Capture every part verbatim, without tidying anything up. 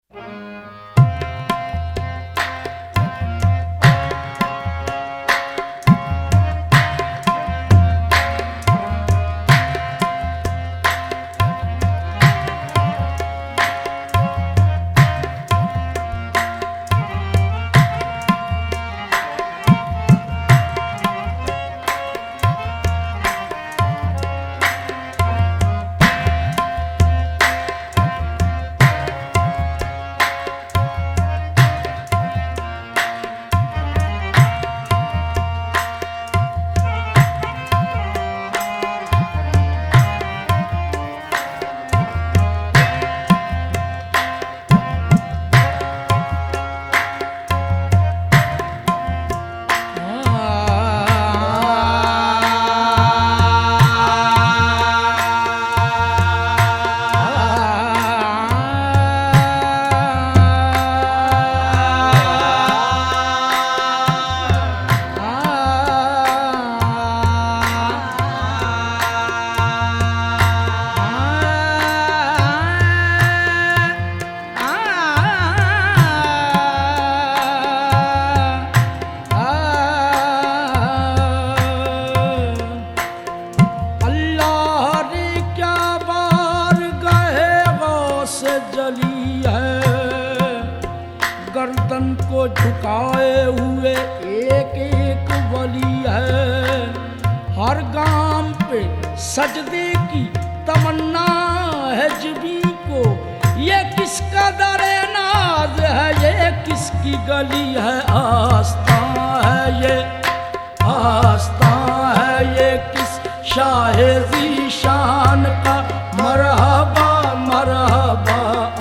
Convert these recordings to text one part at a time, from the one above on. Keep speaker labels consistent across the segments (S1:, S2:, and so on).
S1: गर्दन को झुकाए हुए एक एक वली है। हर गाम पे सजदे की तमन्ना है जिबी को। ये किसका दरे नाज है, ये किसकी गली है। आस्था है ये, आस्था है ये किस शाहे ज़ीशान का। मरहबा मरहबा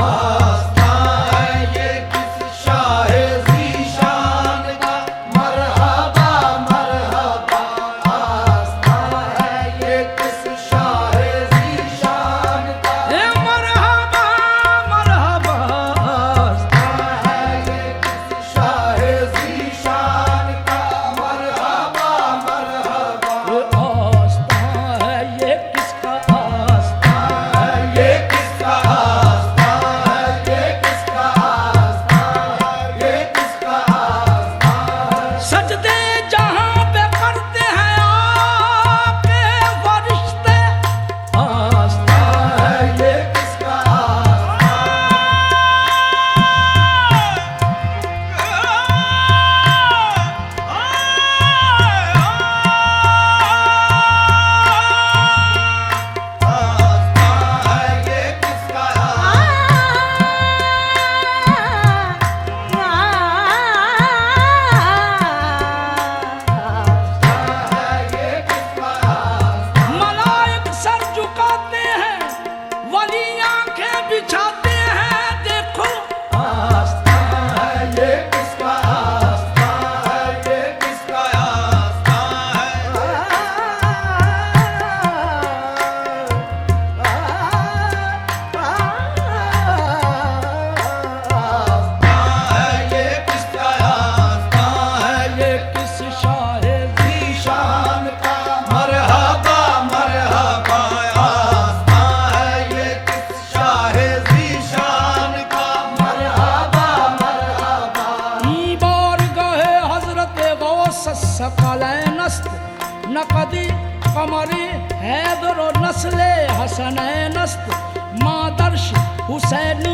S1: नकदी कमरी हैदर नस्ले हसनैनस्त। मादर्श हुसैनी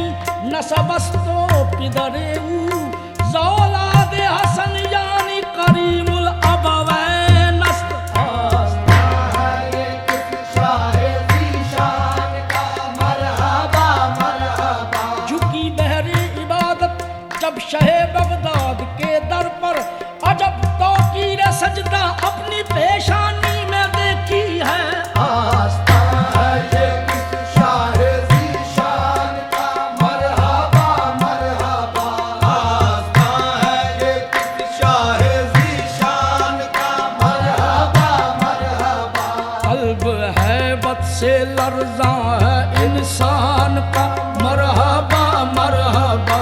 S1: नसबस्तो पिदरे ज़ौलाद हसन यानी करीमुल अबवैनस्त। झुकी बहरी इबादत जब शहे बगदाद के दर पर। अजब तौकीर सजदा अपनी पेशानी में देखी है। आस्था है ये किस शाहे ज़ीशान का। मरहबा मरहबा आस्था है ये किस शाहे ज़ीशान का। मरहबा मरहबा क़ल्ब है बद से लर्ज़ां है इंसान का। मरहबा मरहबा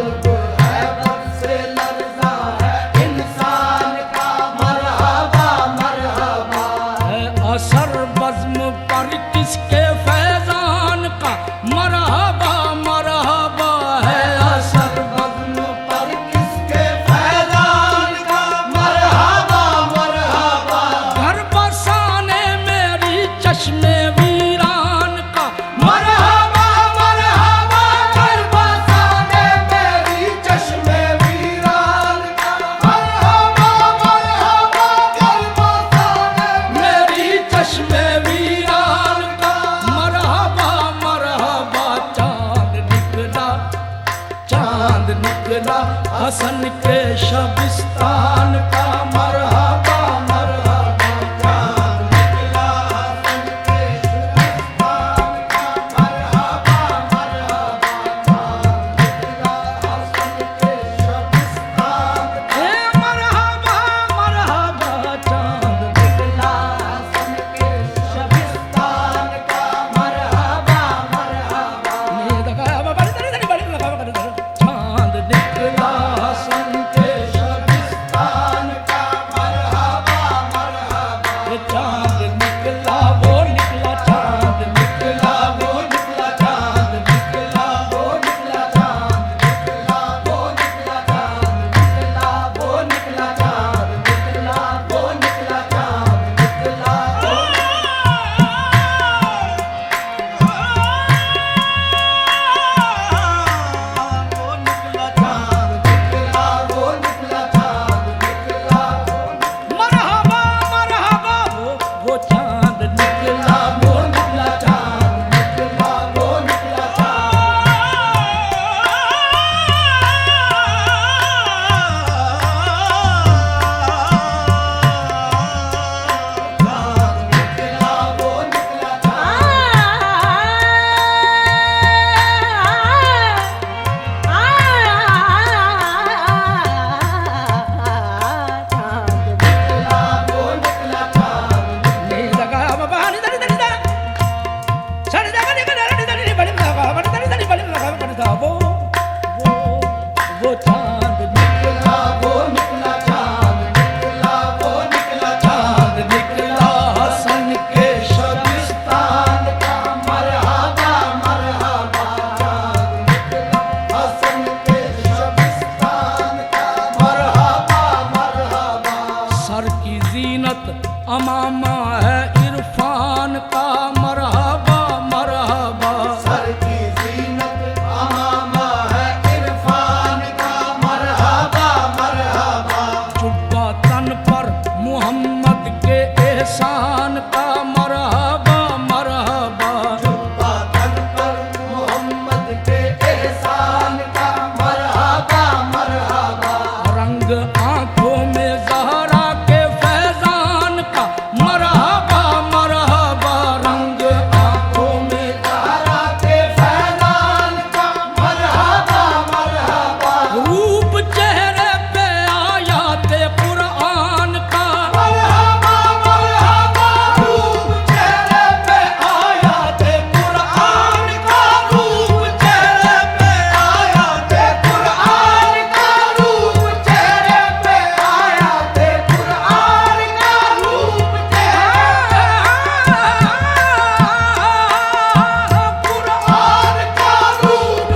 S1: असर बज़्म पर किसके फैज़ान का। मरहबा मरहबा है चश्मे वीरान का
S2: मरहबा मरहबा कर बसाने मेरी चश्मे वीरान का। मरहबा मरहबा कर बसाने
S1: मेरी चश्मे वीरान का। मरहबा मरहबा चांद निकला चांद निकला हसन के शबिस्तान का। मरहबा मरहबा
S2: चांद निकला हसन के शबिस्तान का। मरहबा मरहबा चांद निकला हसन के शबिस्तान का।
S1: हे मरहबा मरहबा चांद
S2: निकला हसन के शबिस्तान का। मरहबा मरहबा
S1: चांद निकला हसन के
S2: शबिस्तान का। मरहबा मरहबा
S1: चांद निकला वो निकला चांद निकला
S2: वो निकला चांद निकला वो निकला चांद निकला वो निकला चांद निकला वो निकला चांद निकला वो निकला चांद निकला वो निकला चांद निकला वो निकला चांद निकला वो
S1: मरहबा मरहबा वो वो चांद निकला वो
S2: निकला चांद निकला वो निकला चांद निकला वो निकला निकला वो निकला चांद
S1: नी लगा बाबा नी दरी दरी दा सड़ी दा बड़ी बड़ी दरी दरी बड़ी लगा बड़ी दरी दरी बड़ी लगा बड़ी दा वो वो वो चांद
S2: निकला वो निकला चांद निकला वो निकला
S1: चांद निकला हसन के
S2: शबिस्तान का। मरहबा मरहबा चांद निकला हसन के शबिस्तान का। मरहबा मरहबा
S1: सर की जीनत अमामा है इरफान का। मरहबा मरहबा
S2: सर की जीनत अमामा है इरफान का। मरहबा मरहबा
S1: जुब्बा तन पर मोहम्मद के एहसान का। मरहबा मरहबा
S2: जुब्बा तन पर मोहम्मद के एहसान का। मरहबा मरहबा
S1: रंग आंखों में जहरा के फैजान का। मरहबा मरहबा रंग आंखों में
S2: तारा के फैलान का। मरहबा मरहबा
S1: रूप चेहरे पे आयाते कुरान का।
S2: मरहबा मरहबा रूप चेहरे पे आयाते कुरान का। रूप चेहरे पे आयाते कुरान का। रूप चेहरे पे आयाते कुरान का। रूप कुरान का रूप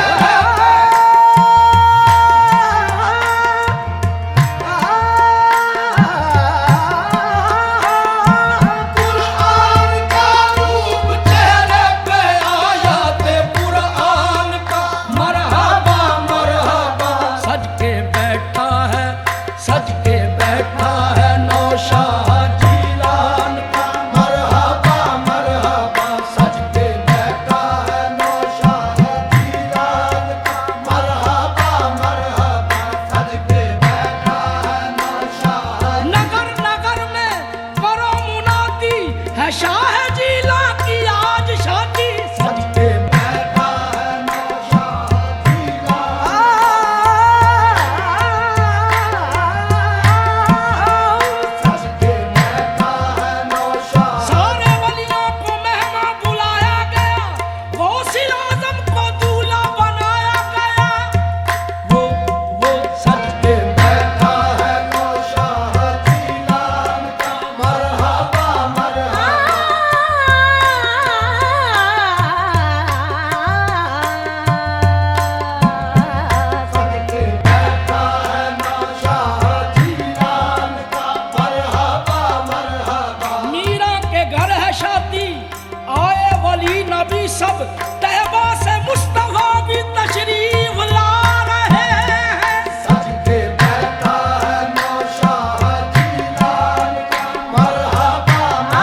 S2: कुरान का रूप चेहरे पे आयाते कुरान का।
S1: मरहबा मरहबा सज के बैठा है सज के बैठा है नौशाह जीलान का।
S2: मरहबा मरहबा सज के बैठा है नौशाह जीलान का। मरहबा मरहबा सज के बैठा है नौशाह
S1: नगर नगर में करो मुनादी है शाह जीला की आज शादी। सज के
S2: बैठा है नौशाह जीलान सज के बैठा है नौशाह
S1: सारे वलियों को मेहमान बुलाया गया। गौसिल आजम को दूल्हा बनाया गया। वो वो सज के
S2: बैठा है नौशाह जीलान का। मरहबा मरहबा
S1: सब तैबा से मुस्तफा भी तशरीफ ला रहे हैं।
S2: सज के बैठा है नौशाह जीलान का मरहबा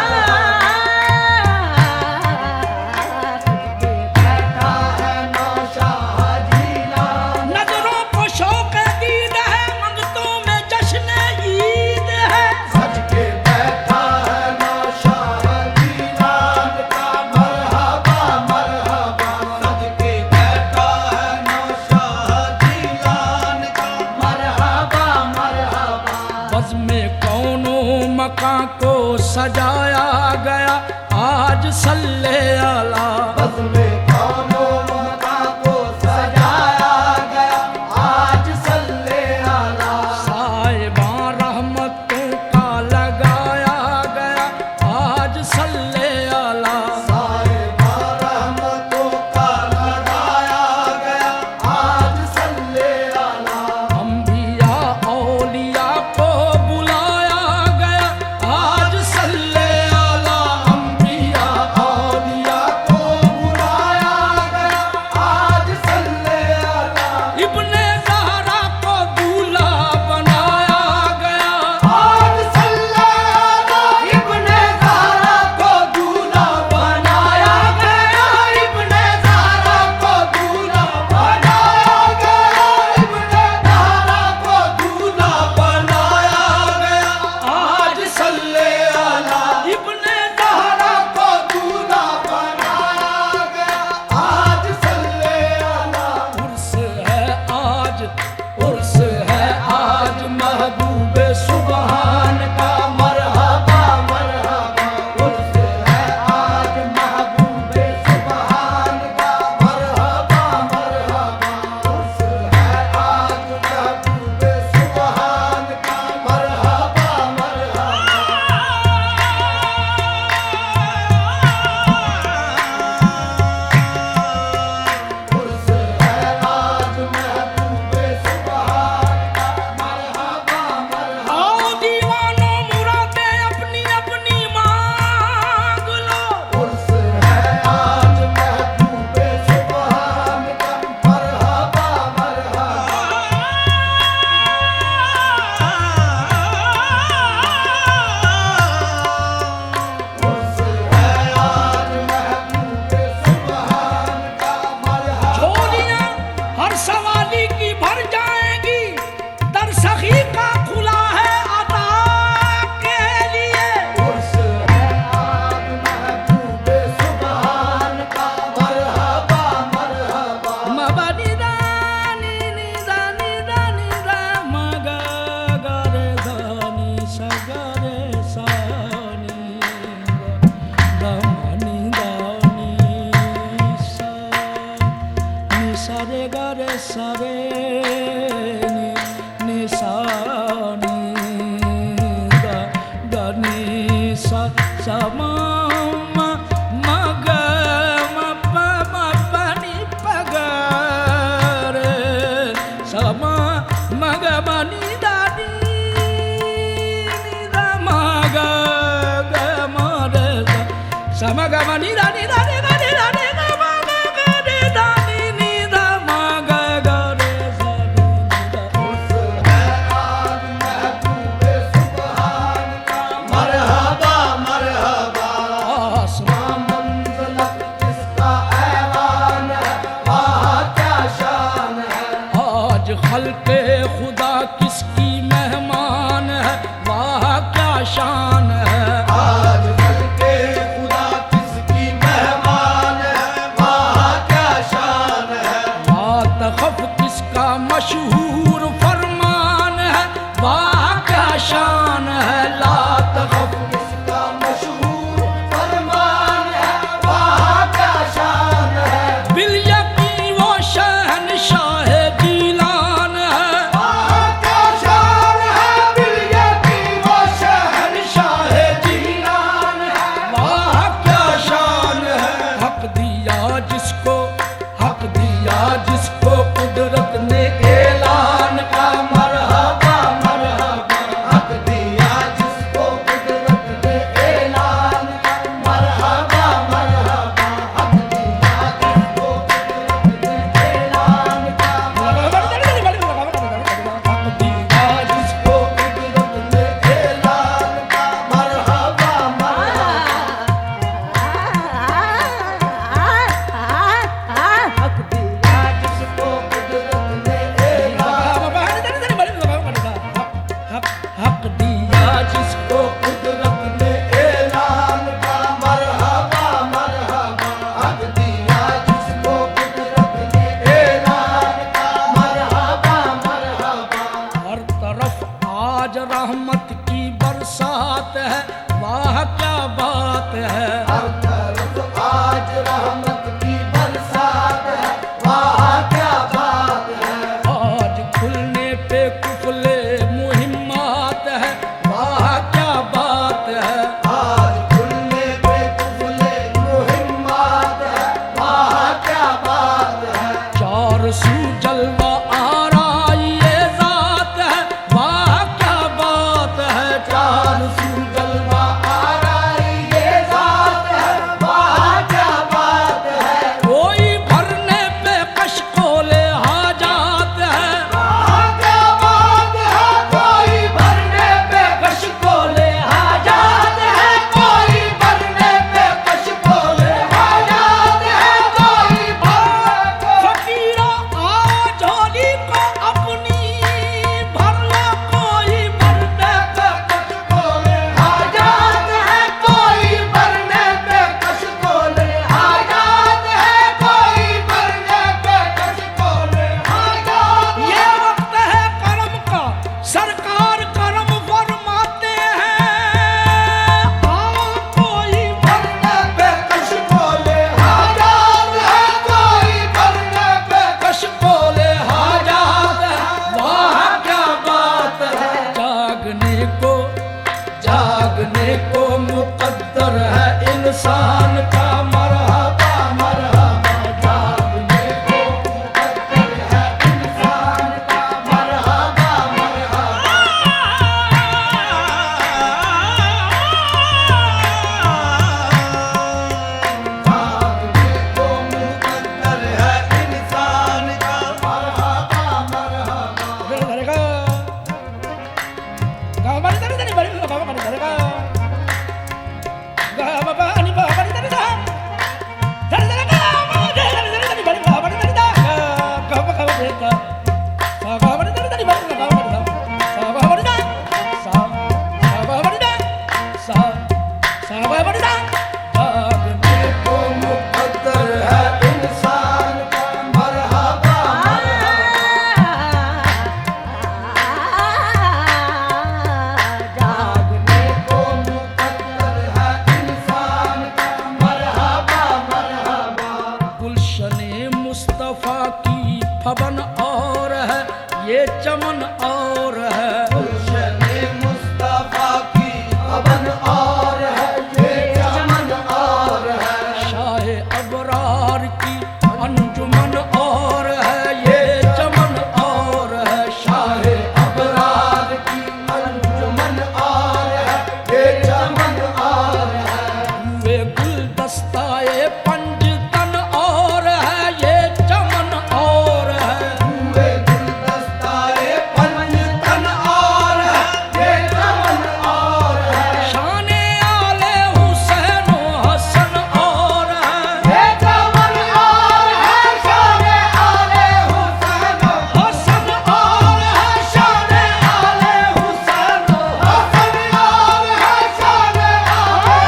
S2: बैठा है नौशाह जीलान।
S1: नजरों को शौक दीद है, मंगतों में जश्न ईद है।
S2: सज के बैठा है नौशाह जीलान का मरहबा मरहबा। सज के बैठा है नौशाह जीलान का मरहबा मरहबा।
S1: बज़ में कौनो मकां को सजाया गया, आज सल्ले अला।
S2: बज़ में कौनो मकां को सजाया गया, आज सल्ले अला।
S1: साहिबां रहमतों का लगाया गया, आज सल्ले अला।
S2: साहिबा रहमतों का लगाया गया, आज सल्ले अला।
S1: अंबिया औलिया को बुलाया गया, आज सल्ले अला।
S2: अंबिया औलिया को बुलाया गया, आज सल्ले अला।
S1: इब्ने ज़हरा को दूल्हा बनाया गया,
S2: आज सल्ले अला। इब्ने ज़हरा को दूल्हा बनाया गया, इब्ने ज़हरा को दूल्हा बनाया गया, इब्ने ज़हरा को दूल्हा बनाया गया, आज सल्ले अला।
S1: इब्ने
S2: ज़हरा को दूल्हा बनाया गया, आज सल्ले अला।
S1: उर्स है आज, उर्स है आज महबूब सुबहान का।
S2: मरहबा मरहबा। उर्स है आज महबूब सुबहान का। मरहबा मरहबा। उर्स है आज महबूब सुबहान का। मरहबा मरहबा। उर्स है आज महबूब सुबहान का। मरहबा मरहबा।
S1: आओ दीवानों मुरादें अपनी अपनी मांग लो।
S2: उर्स है आज महबूब सुबहान का। मरहबा मरहबा। उर्स है आज महबूब सुबहान का। मरहबा।
S1: झोलियां हर सवाली की भर जाएंगी, दर सखी का खुला है अता के लिए।
S2: उर्स है आज महबूब सुबहान का। मरहबा मरहबा।
S1: मबनी दानी नी दानी दानी दा मगा गरे दानी सगरे सानी दानी दानी सा नी सारे गरे सारे नी नी सानी दा दानी सा सा Samagama ni da ni da ni da ni da ni da ma ga ga ni da ni ni da ma ga ga re sa ni da.
S2: उर्स है आज महबूब सुबहान का। मरहबा मरहबा।
S1: आसमान
S2: मंज़िलत किसका ऐवान है, वहाँ क्या शान है।
S1: आज खल्क़े खुदा किसकी मेहमान है, वाह क्या शान है।
S2: आज खल्क़े खुदा किसकी मेहमान
S1: इंसान का मरहबा मरहबा
S2: जागने को मुकद्दर है इंसान का मरहबा मरहबा जागने को मुकद्दर है इंसान का मरहबा मरहबा
S1: धरेगा गा बड़ी धरे धरे बड़ी गा बड़ी धरेगा गा बाबा नि बा बड़ी धरे धा धरे धरे गा धरे धरे धरे धरे बड़ी गा बड़ी धरे धा गा गा गा बड़ी धा सा गा बड़ी धरे धरे बड़ी गा बड़ी धा सा गा बड़ी धा सा सा गा बड़ी धा सा सा गा बड़ी धा जागने
S2: को मुकद्दर है इंसान का मरहबा जागने को मुकद्दर है इंसान का मरहबा मरहबा
S1: गुलशने मुस्तफा की फबन और है ये चमन और है
S2: गुलशने मुस्तफा की अबन और है ये चमन और है
S1: शाहे अबरार की अंजुमन और है ये चमन और है शाहे
S2: अबरार की अंजुमन और है ये चमन और है
S1: वे गुलदस्ताए पंजतन और है ये चमन और है
S2: वे गुलदस्ताए पंजतन और है ये चमन और है
S1: शाने आले हुसैन व हसन और है
S2: ये चमन और है शाने आले हुसैन
S1: हसन और है
S2: शाने आले हुसैन हसन और है शाने आले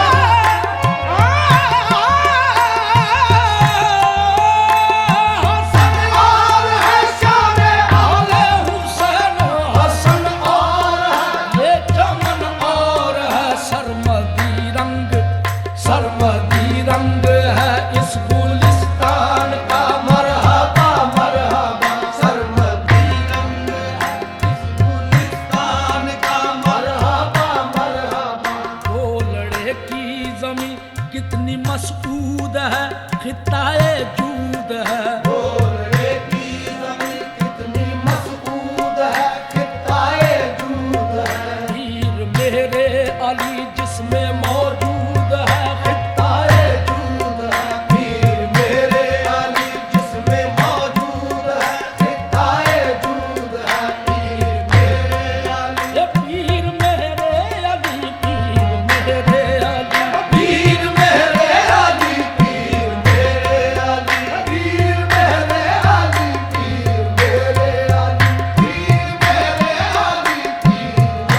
S1: हसन
S2: और है शाने
S1: आले हुसैन व हसन
S2: और है
S1: ये चमन और है सरमदी रंग सरमदी रंग है इस गुलिस्तान का
S2: मरहबा मरहबा सरमदी रंग है इस गुलिस्तान का मरहबा मरहबा
S1: कोलड़े की जमी कितनी मसऊद है खिताए जूद है
S2: बोलने की ज़मीन कितनी मसऊद है खिताए जूद है
S1: पीर मेरे अली जिसमें मौजूद है
S2: खिताए जूद है पीर मेरे अली जिसमें मौजूद है खिताए जूद है पीर मेरे अली
S1: ये पीर मेरे अली पीर मेरे अली
S2: पीर मेरे अली पीर मेरे अली पीर मेरे अली पीर मेरे अली पीर मेरे अली पीर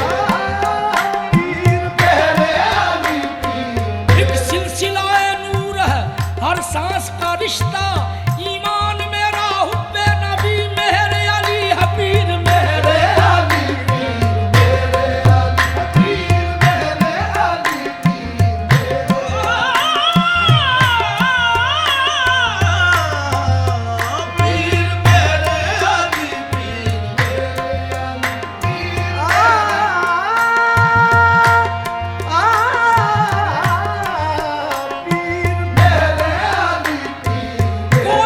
S2: मेरे अली पीर
S1: एक सिलसिलाए नूर है हर सांस का रिश्ता ईमान मेरा हुब्बे नबी मेरे अली है पीर मेरे
S2: अली पीर मेरे अली पीर मेरे अली पीर पीर मेरे अली पीर मेरे अली पीर आ पीर मेरे अली पीर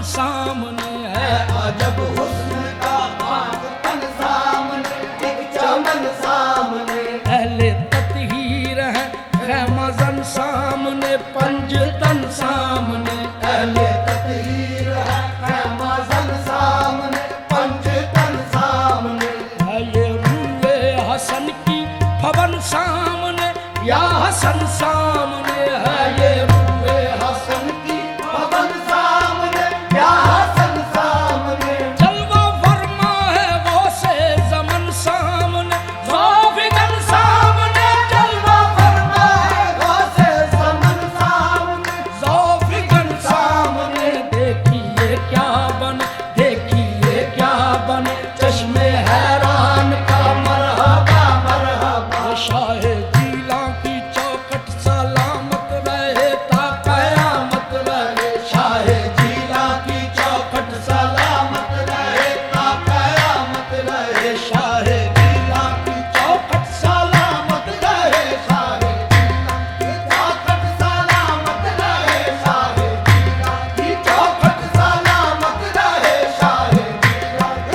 S1: सामने है।
S2: अजब हुस्न का बाग तन सामने, एक चमन सामने।
S1: अहले ततहीर है खैमजन सामने, पंजतन सामने।
S2: अहले ततहीर है खैमजन सामने, पंजतन सामने।
S1: है ये रूए हसन की भवन सामने, या हसन सामने है ये रूए हसन की
S2: भवन सामने, या हसन सामने।
S1: जलवा फरमा है वो से जमन सामने, ज़ौफ़िगन सामने। जलवा फरमा है
S2: वो से समन सामने,
S1: ज़ौफ़िगन सामने। देखिए क्या बन, देखिए क्या बन, चश्मे हैरान का मरहबा मरहबा। शाहे जीला की चौखट सलामत रहे ता कयामत रहे।
S2: शाहे जीला की चौखट सलामत रहे ता कयामत रहे। शाहे जीला की चौखट सलामत रहे। शाहे जीला की चौखट सलामत रहे। शाहे जीला की चौखट सलामत रहे। शाहे जीला की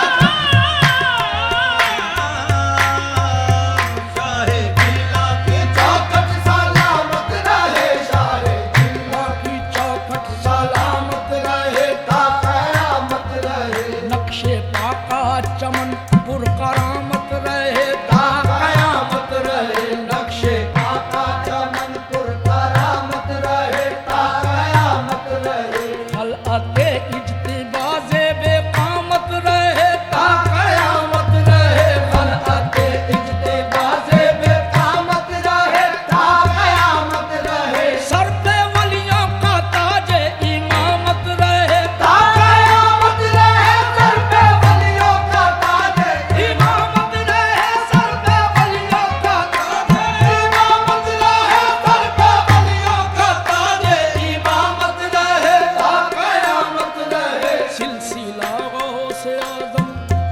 S2: शाहे जीला की चौखट सलामत रहे। शाहे जीला की चौखट सलामत रहे ता कयामत रहे।
S1: नक्शे पाका चमन पुरकरामत रहे ता कयामत रहे।
S2: नक्शे पाका चमनपुर करामत रहे ता कयामत रहे।
S1: खलअते इज्तिबाज़े बेकामत रहे ता कयामत रहे।
S2: खलअते इज्तिबाज़े बेकामत रहे ता कयामत रहे।
S1: सर पे वलियों का ताजे इमामत रहे ता
S2: कयामत रहे। सर पे वलियों का ताज
S1: इमामत रहे। सर पे वलियों का ताजे
S2: इमामत रहे। सर पे वलियों का ताज इमामत रहे ता कयामत रहे।
S1: सिलसिला गौसे आज़म,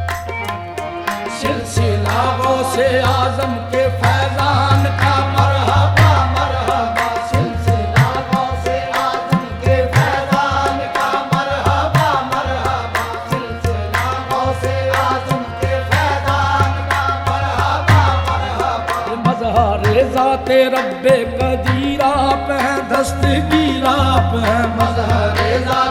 S1: सिलसिला गौसे आज़म के फैज़ान का
S2: मरहबा मरहबा। सिलसिला गौसे आज़म के फैज़ान का मरहबा मरहबा। सिलसिला गौसे आज़म के फैज़ान का मरहबा मरहबा।
S1: मज़हर ज़ाते रब्बे कदीर आप हैं, दस्तगीर आप हैं।
S2: मज़हर ज़ात